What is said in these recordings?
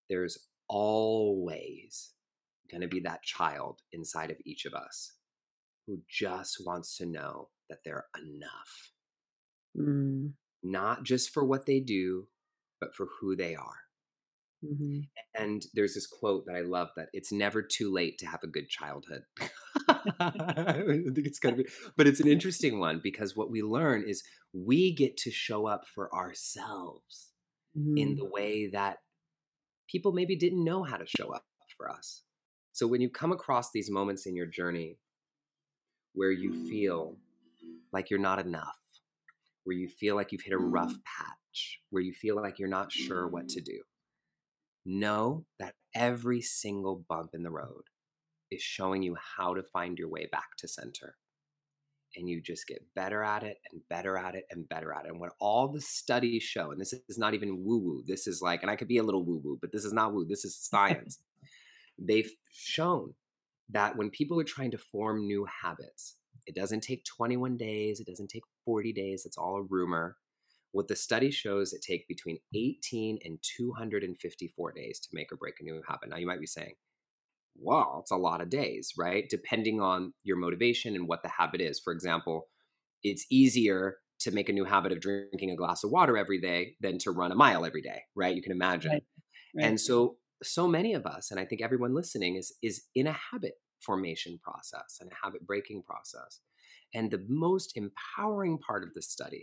there's always going to be that child inside of each of us who just wants to know that they're enough, Mm. not just for what they do, but for who they are. Mhm. And there's this quote that I love, that it's never too late to have a good childhood. I think it's gonna be, but it's an interesting one, because what we learn is we get to show up for ourselves in Mhm. the way that people maybe didn't know how to show up for us. So when you come across these moments in your journey where you feel like you're not enough, where you feel like you've hit a rough patch, where you feel like you're not sure what to do, know that every single bump in the road is showing you how to find your way back to center. And you just get better at it and better at it and better at it. And what all the studies show, and this is not even woo woo, this is like, and I could be a little woo woo, but this is not woo, this is science. They've shown that when people are trying to form new habits, it doesn't take 21 days, it doesn't take 40 days, it's all a rumor. What the study shows, it takes between 18 and 254 days to make or break a new habit. Now you might be saying, wow, it's a lot of days, right? Depending on your motivation and what the habit is. For example, it's easier to make a new habit of drinking a glass of water every day than to run a mile every day, right? You can Right, imagine. right. And so many of us, and I think everyone listening is in a habit formation process and a habit breaking process. And the most empowering part of the study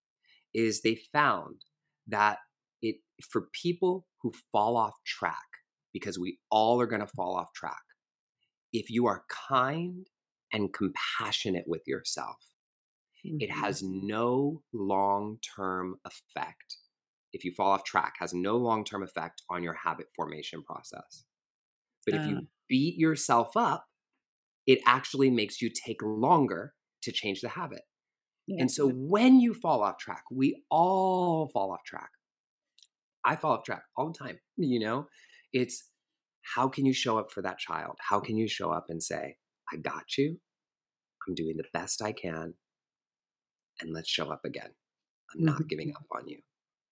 is they found that it, for people who fall off track, because we all are going to fall off track, if you are kind and compassionate with yourself, it Mhm. has no long-term effect. If you fall off track, has no long-term effect on your habit formation process. But if Uh, you beat yourself up, it actually makes you take longer to change the habit. yeah. And so when you fall off track, we all fall off track. I fall off track all the time, you know? It's, how can you show up for that child? How can you show up and say, I got you. I'm doing the best I can, and let's show up again. I'm not Mhm. giving up on you.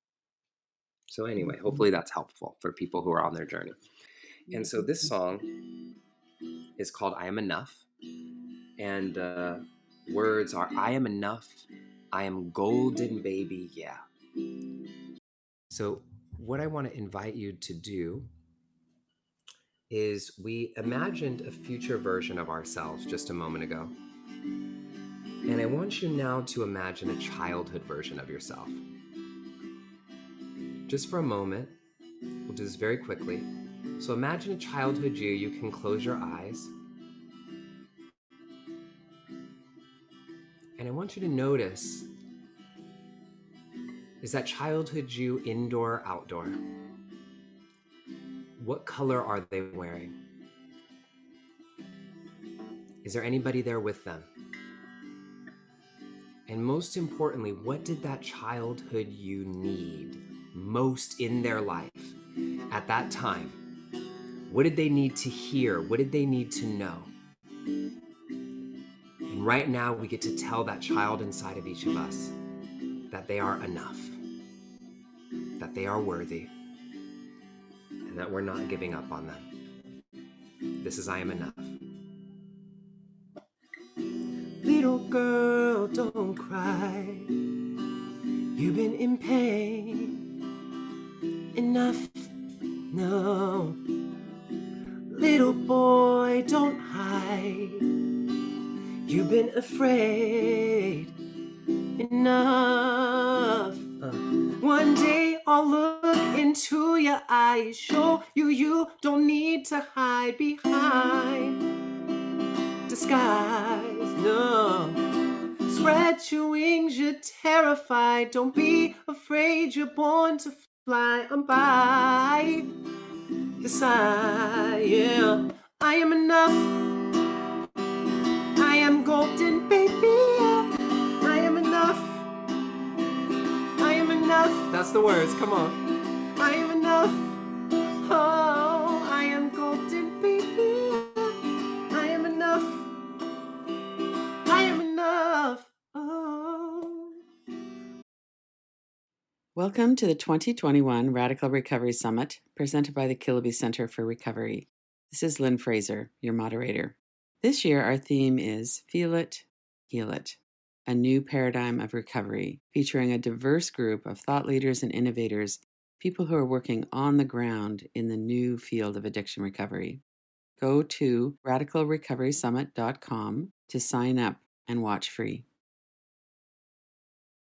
So anyway, Mhm. hopefully that's helpful for people who are on their journey. And so this Mhm. song is called I Am Enough. And words are, I am enough. I am golden, baby. Yeah. So what I want to invite you to do is, we imagined a future version of ourselves just a moment ago. And I want you now to imagine a childhood version of yourself. Just for a moment, we'll do this very quickly. So imagine a childhood you. You can close your eyes. And I want you to notice, is that childhood you indoor, outdoor? What color are they wearing? Is there anybody there with them? And most importantly, what did that childhood you need most in their life at that time? What did they need to hear? What did they need to know? And right now, we get to tell that child inside of each of us that they are enough, that they are worthy, and that we're not giving up on them. This is I Am Enough. Little girl, don't cry. You've been in pain enough. No. Little boy, don't hide. You've been afraid enough. One day I'll look into your eyes, show you you don't need to hide behind disguise. No. Spread your wings, you're terrified. Don't be afraid, you're born to fly. I'm by your side, yeah. I am enough. I am golden, baby. Yeah. I am enough. I am enough. That's the words, come on. I am enough. Oh, I am golden, baby. Yeah. I am enough. I am enough. Oh. Welcome to the 2021 Radical Recovery Summit, presented by the Kilby Center for Recovery. This is Lynn Fraser, your moderator. This year, our theme is Feel It, Heal It, a new paradigm of recovery, featuring a diverse group of thought leaders and innovators, people who are working on the ground in the new field of addiction recovery. Go to radicalrecoverysummit.com to sign up and watch free.